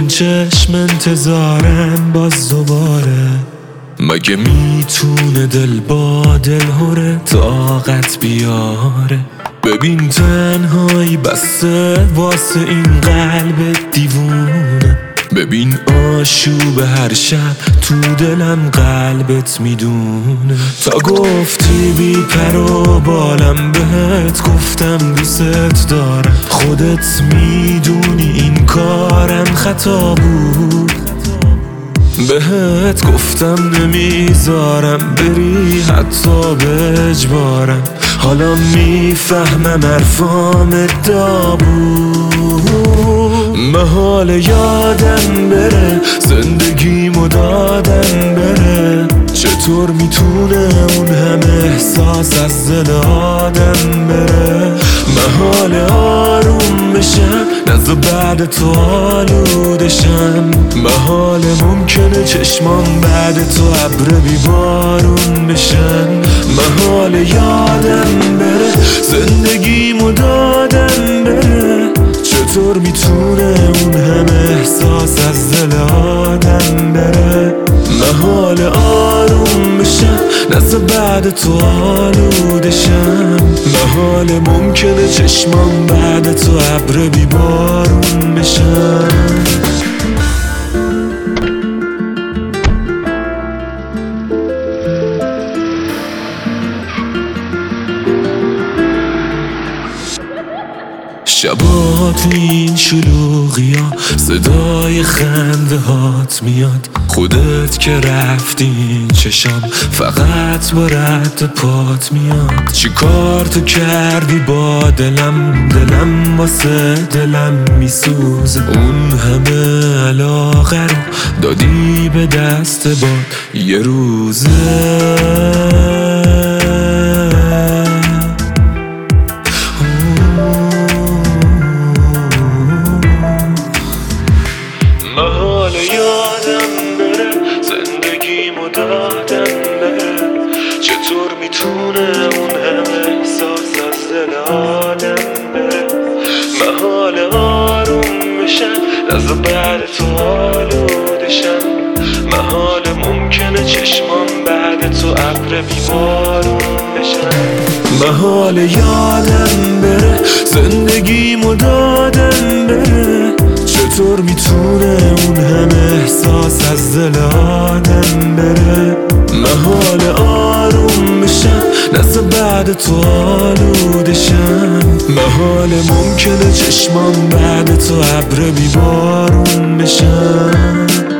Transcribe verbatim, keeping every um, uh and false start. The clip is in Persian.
این چشم انتظارم باز دوباره. مگه میتونه دل با دل هره طاقت بیاره؟ ببین تنهایی بسته واسه این قلب دیوونه. ببین آشوب هر شب تو دلم قلبت میدونه. تا گفتی بی پر و بالم بهت گفتم دوست دارم. خودت میدونی این کارم خطا بود. بهت گفتم نمیذارم بری حتی به اجبارم. حالا میفهمم حرفام ادعا بود. محال یادم بره زندگیمو دادم بره. چطور میتونه اون همه احساس از دل آدم بره؟ محال آروم بشم نزد بعد تو آلودشم. محال ممکنه چشمام بعد تو ابر بی بارون بشن. محال یادم بره زندگیمو دادم بره. چطور میتونه اون همه احساس از دل آدم بره؟ محال آروم بشم نزد بعد تو آلودشم. محال ممکنه چشمام بعد تو ابر بی بارون بشن. شبا تو این شلوغی ها صدای خنده هات میاد. خودت که رفتی چشام فقط با رد پات میاد. چی کار تو کردی با دلم؟ دلم واسه دلم میسوزه. اون همه علاقه رو دادی به دست باد یه روزه. محال یادم بره زندگیمو دادم بره. چطور میتونه اون همه احساس از دل آدم بره؟ محال آروم بشم از بعد تو آلودشم. محال ممکنه چشمام بعد تو ابر بی بارون بشن. محال یادم بره زندگیمو دادم بره. چطور میتونه اون همه احساس از دل آدم بره؟ محال آروم بشم نزد بعد تو آلودشم. محال ممکنه چشمام بعد تو ابر بی بارون بشن.